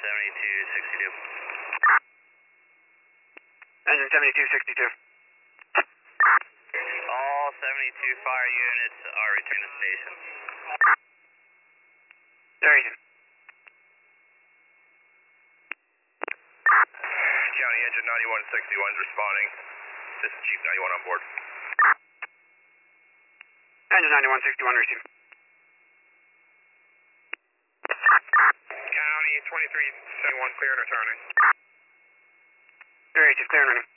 7262. Engine 7262. All 72 fire units are returning to station. Duration. County engine 9161 is responding. This is Chief 91 on board. Engine 9161 received. County 2371 clear and returning. Duration, clear and running.